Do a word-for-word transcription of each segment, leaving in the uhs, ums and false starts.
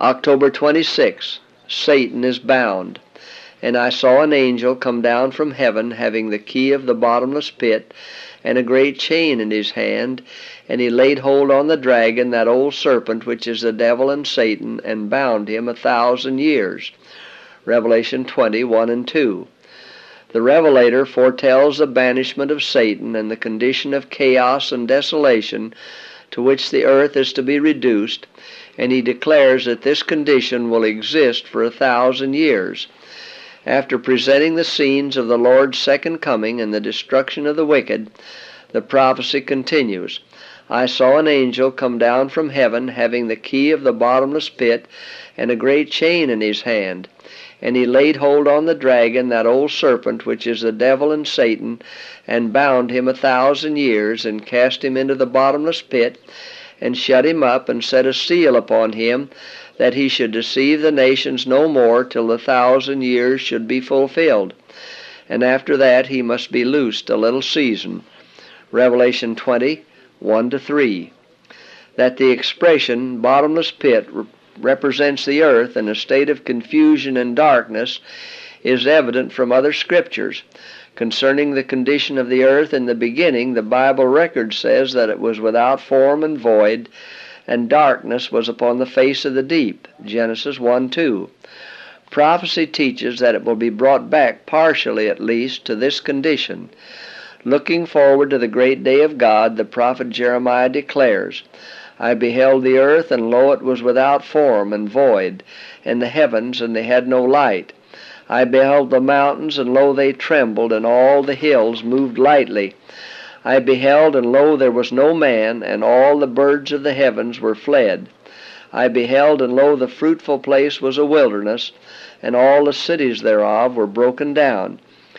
October twenty-sixth, Satan is bound. And I saw an angel come down from heaven, having the key of the bottomless pit, and a great chain in his hand, and he laid hold on the dragon, that old serpent, which is the devil and Satan, and bound him a thousand years. Revelation twenty, one and two. The Revelator foretells the banishment of Satan and the condition of chaos and desolation to which the earth is to be reduced, and he declares that this condition will exist for a thousand years. After presenting the scenes of the Lord's second coming and the destruction of the wicked, the prophecy continues. I saw an angel come down from heaven, having the key of the bottomless pit, and a great chain in his hand. And he laid hold on the dragon, that old serpent, which is the devil and Satan, and bound him a thousand years, and cast him into the bottomless pit, and shut him up, and set a seal upon him, that he should deceive the nations no more till the thousand years should be fulfilled. And after that he must be loosed a little season. Revelation twenty, one to three. That the expression bottomless pit represents the earth in a state of confusion and darkness is evident from other scriptures. Concerning the condition of the earth in the beginning, the Bible record says that it was without form and void, and darkness was upon the face of the deep. Genesis one two. Prophecy teaches that it will be brought back, partially at least, to this condition. Looking forward to the great day of God, the prophet Jeremiah declares, I beheld the earth, and lo, it was without form and void, and the heavens, and they had no light. I beheld the mountains, and lo, they trembled, and all the hills moved lightly. I beheld, and lo, there was no man, and all the birds of the heavens were fled. I beheld, and lo, the fruitful place was a wilderness, and all the cities thereof were broken down.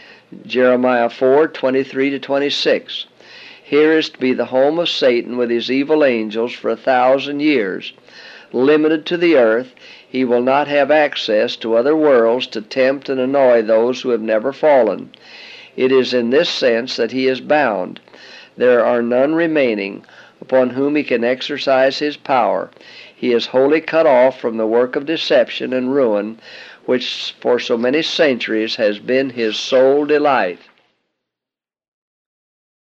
Jeremiah four, twenty-three to twenty-six. Here is to be the home of Satan with his evil angels for a thousand years. Limited to the earth, he will not have access to other worlds to tempt and annoy those who have never fallen. It is in this sense that he is bound. There are none remaining upon whom he can exercise his power. He is wholly cut off from the work of deception and ruin, which for so many centuries has been his sole delight.